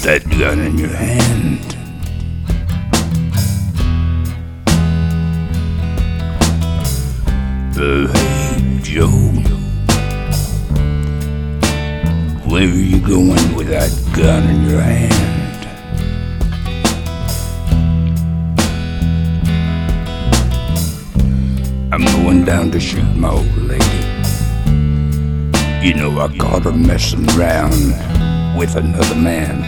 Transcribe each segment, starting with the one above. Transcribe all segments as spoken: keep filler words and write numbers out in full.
that gun in your hand. Oh, hey, Joe, where are you going with that gun in your hand? I'm going down to shoot my old lady. You know I caught her messing around with another man.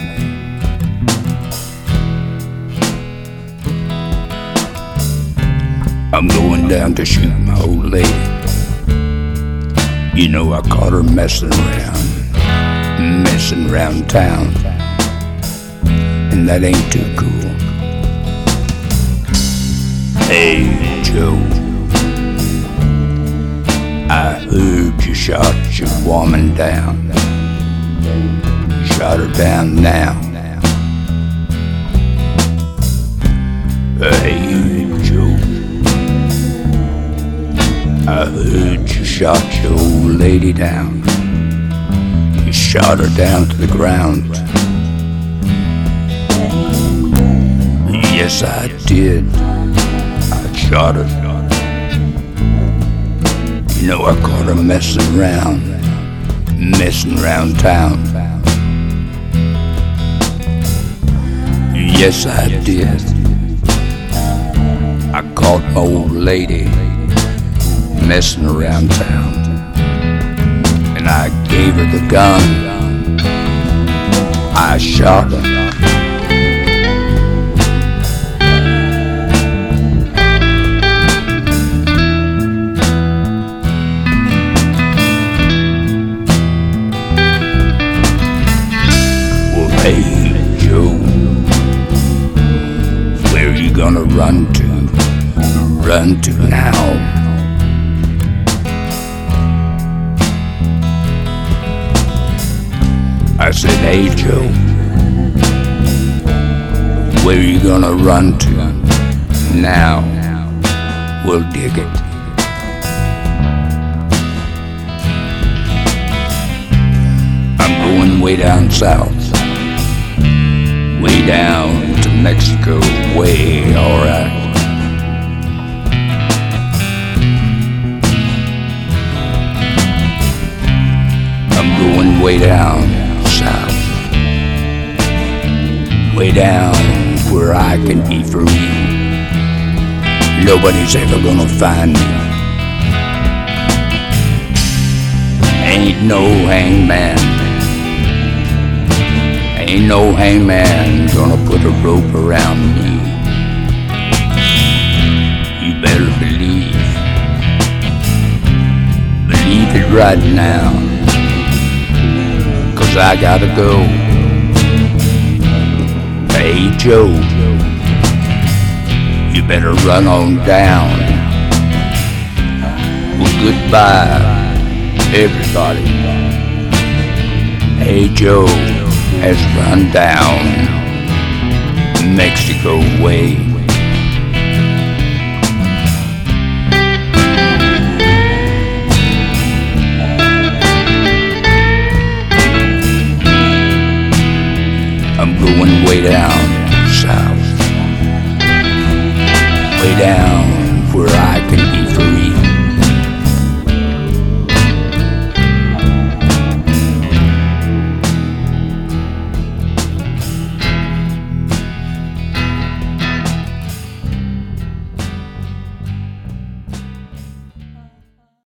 I'm going down to shoot my old lady. You know I caught her messing around, messing around town, and that ain't too cool. Hey, Joe, I heard you shot your woman down. Shot her down now. Hey, Joe, I heard you shot your old lady down. You shot her down to the ground. Yes, I did. I shot her. You know I caught her messing around, messing around town. Yes, I did. I caught my old lady messing around town, and I gave her the gun. I shot her. Well, hey, Joe, where are you gonna run to? Run to now? I said, hey, Joe, where are you gonna run to now? We'll dig it. I'm going way down south, way down to Mexico, way alright. I'm going way down south, way down where I can be free. Nobody's ever gonna find me. Ain't no hangman, ain't no hangman gonna put a rope around me. You better believe, believe it right now, 'cause I gotta go. Hey, Joe, you better run on down. Well, goodbye, everybody. Hey, Joe has run down Mexico way. I'm going way down south, way down where I can be free.